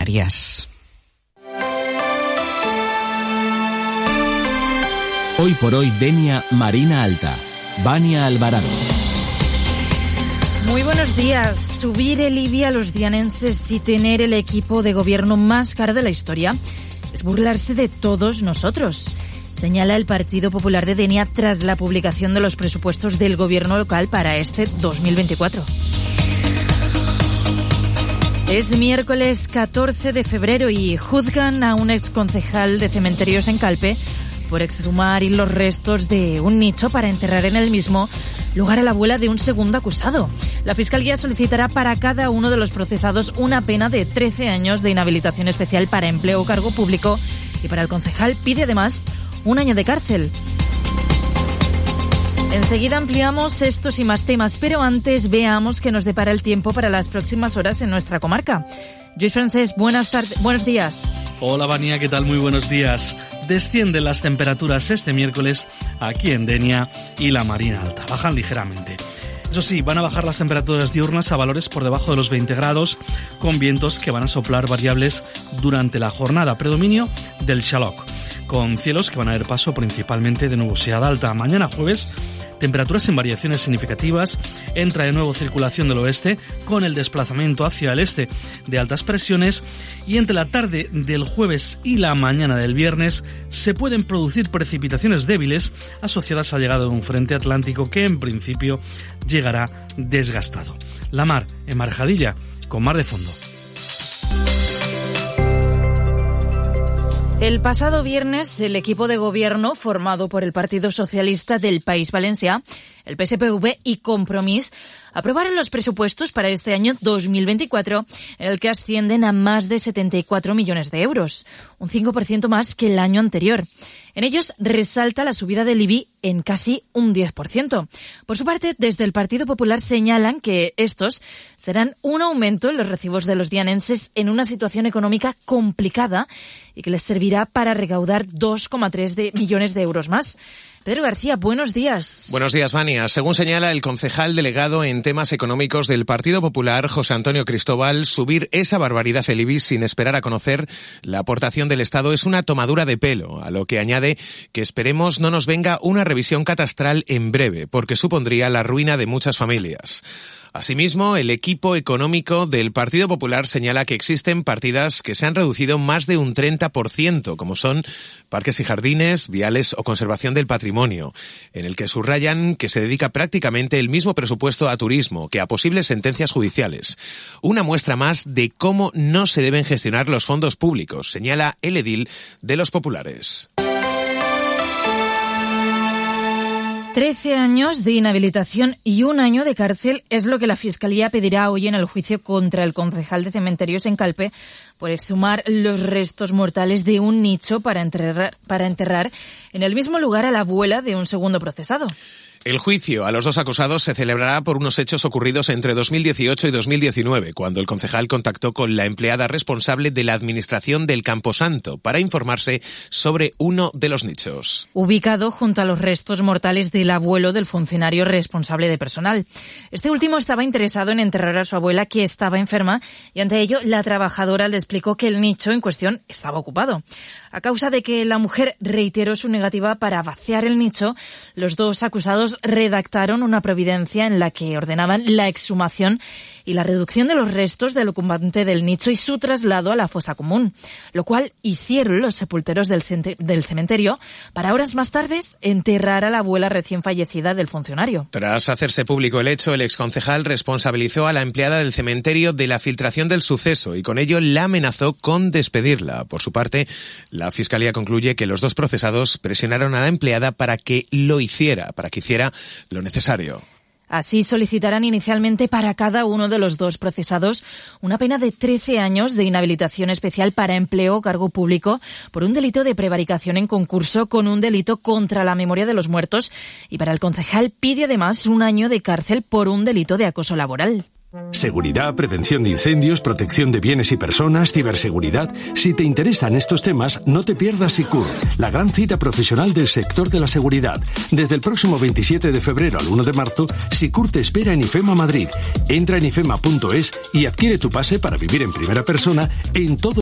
Canarias. Hoy por hoy, Denia, Marina Alta. Vania Alvarado. Muy buenos días. Subir el IBI a los dianenses y tener el equipo de gobierno más caro de la historia es burlarse de todos nosotros, señala el Partido Popular de Denia tras la publicación de los presupuestos del gobierno local para este 2024. Es miércoles 14 de febrero y juzgan a un exconcejal de cementerios en Calpe por exhumar los restos de un nicho para enterrar en el mismo lugar a la abuela de un segundo acusado. La Fiscalía solicitará para cada uno de los procesados una pena de 13 años de inhabilitación especial para empleo o cargo público y para el concejal pide además 1 año de cárcel. Enseguida ampliamos estos y más temas, pero antes veamos qué nos depara el tiempo para las próximas horas en nuestra comarca. Lluís Francés, buenos días. Hola Vania, ¿qué tal? Muy buenos días. Descienden las temperaturas este miércoles aquí en Denia y la Marina Alta. Bajan ligeramente. Eso sí, van a bajar las temperaturas diurnas a valores por debajo de los 20 grados, con vientos que van a soplar variables durante la jornada. Predominio del xaloc, con cielos que van a dar paso principalmente de nubosidad alta. Mañana jueves, temperaturas en variaciones significativas, entra de nuevo circulación del oeste con el desplazamiento hacia el este de altas presiones y entre la tarde del jueves y la mañana del viernes se pueden producir precipitaciones débiles asociadas a la llegada de un frente atlántico que en principio llegará desgastado. La mar en marejadilla con mar de fondo. El pasado viernes, el equipo de gobierno formado por el Partido Socialista del País Valencià, el PSPV y Compromís aprobaron los presupuestos para este año 2024, en el que ascienden a más de 74 millones de euros, un 5% más que el año anterior. En ellos resalta la subida del IBI en casi un 10%. Por su parte, desde el Partido Popular señalan que estos serán un aumento en los recibos de los dianenses en una situación económica complicada y que les servirá para recaudar 2,3 millones de euros más. Pedro García, buenos días. Buenos días, Vania. Según señala el concejal delegado en temas económicos del Partido Popular, José Antonio Cristóbal, subir esa barbaridad el IBI sin esperar a conocer la aportación del Estado es una tomadura de pelo, a lo que añade que esperemos no nos venga una revisión catastral en breve, porque supondría la ruina de muchas familias. Asimismo, el equipo económico del Partido Popular señala que existen partidas que se han reducido más de un 30%, como son parques y jardines, viales o conservación del patrimonio, en el que subrayan que se dedica prácticamente el mismo presupuesto a turismo que a posibles sentencias judiciales. Una muestra más de cómo no se deben gestionar los fondos públicos, señala el edil de los populares. 13 años de inhabilitación y 1 año de cárcel es lo que la Fiscalía pedirá hoy en el juicio contra el concejal de cementerios en Calpe por exhumar los restos mortales de un nicho para enterrar en el mismo lugar a la abuela de un segundo procesado. El juicio a los dos acusados se celebrará por unos hechos ocurridos entre 2018 y 2019, cuando el concejal contactó con la empleada responsable de la administración del Camposanto para informarse sobre uno de los nichos. Ubicado junto a los restos mortales del abuelo del funcionario responsable de personal. Este último estaba interesado en enterrar a su abuela, que estaba enferma, y ante ello la trabajadora le explicó que el nicho en cuestión estaba ocupado. A causa de que la mujer reiteró su negativa para vaciar el nicho, los dos acusados redactaron una providencia en la que ordenaban la exhumación y la reducción de los restos del ocupante del nicho y su traslado a la fosa común, lo cual hicieron los sepulteros del cementerio para horas más tarde enterrar a la abuela recién fallecida del funcionario. Tras hacerse público el hecho, el exconcejal responsabilizó a la empleada del cementerio de la filtración del suceso y con ello la amenazó con despedirla. Por su parte, la Fiscalía concluye que los dos procesados presionaron a la empleada para que hiciera lo necesario. Así solicitarán inicialmente para cada uno de los dos procesados una pena de 13 años de inhabilitación especial para empleo o cargo público por un delito de prevaricación en concurso con un delito contra la memoria de los muertos, y para el concejal pide además 1 año de cárcel por un delito de acoso laboral. Seguridad, prevención de incendios, protección de bienes y personas, ciberseguridad. Si te interesan estos temas, no te pierdas SICUR, la gran cita profesional del sector de la seguridad. Desde el próximo 27 de febrero al 1 de marzo, SICUR te espera en IFEMA Madrid. Entra en ifema.es y adquiere tu pase para vivir en primera persona en todo